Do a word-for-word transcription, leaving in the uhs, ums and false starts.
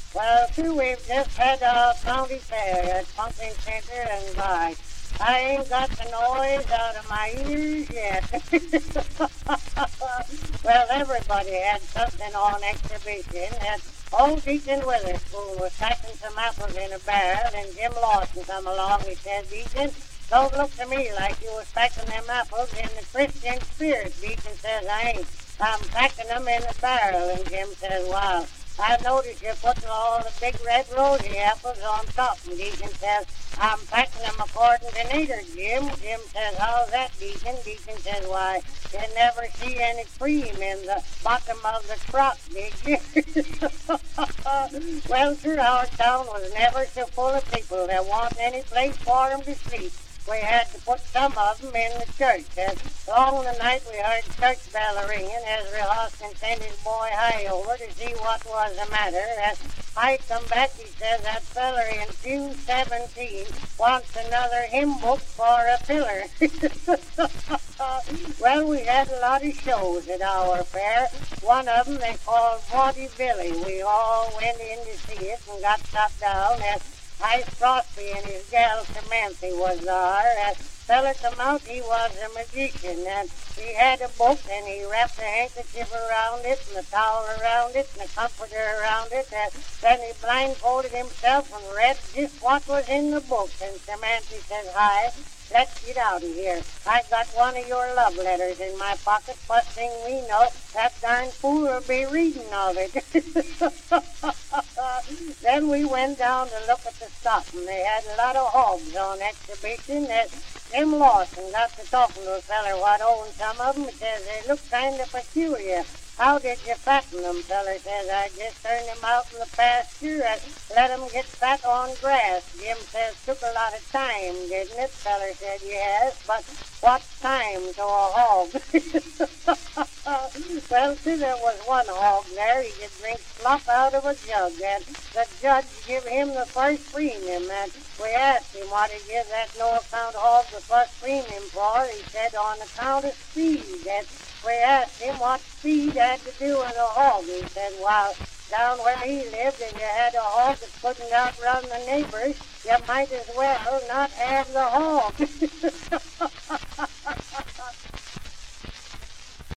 Well, too, we've just had a county fair at Pumpkin Center, and by I ain't got the noise out of my ears yet. Well, everybody had something on exhibition, and old Deacon Witherspoon was packing some apples in a barrel, and Jim Lawson come along. He said, Deacon, don't look to me like you was packing them apples in the Christian spirit. Deacon says, I ain't. I'm packing them in a barrel. And Jim says, wow, I noticed you're putting all the big red rosy apples on top. And Deacon says, I'm packing them according to nature, Jim. Jim says, how's that, Deacon? Deacon says, why, you never see any cream in the bottom of the truck, did you? Well, sir, our town was never so full of people. There wasn't any place for them to sleep. We had to put some of them in the church. As long the night we heard church bell ringing. Ezra Hoskin sent his boy High over to see what was the matter. As I come back, he says that feller in pew seventeen wants another hymn book for a pillar. Well, we had a lot of shows at our fair. One of them they called Bawdy Billy. We all went in to see it and got shot down as Ice Frosty and his gal Samantha was there. As feller come out, he was a magician, and he had a book, and he wrapped a handkerchief around it, and a towel around it, and a comforter around it, and then he blindfolded himself and read just what was in the book. And Samantha says, hi, let's get out of here. I got one of your love letters in my pocket. First thing we know, that darn fool will be reading of it. Then we went down to look at the stock, and they had a lot of hogs on exhibition. That Jim Lawson got to talking to a feller what owned some of them. He says they look kind of peculiar. How did you fatten them? Feller says, I just turned them out in the pasture and let them get fat on grass. Jim says, took a lot of time, didn't it? Feller said, yes, but what's time to a hog? Well, see, there was one hog there. He could drink slop out of a jug, and the judge give him the first premium. And we asked him what he give that no-account hog the first premium for. He said, on account of speed. And we asked him what speed had to do with a hog. He said, well, down where he lived, if you had a hog that couldn't outrun the neighbors, you might as well not have the hog.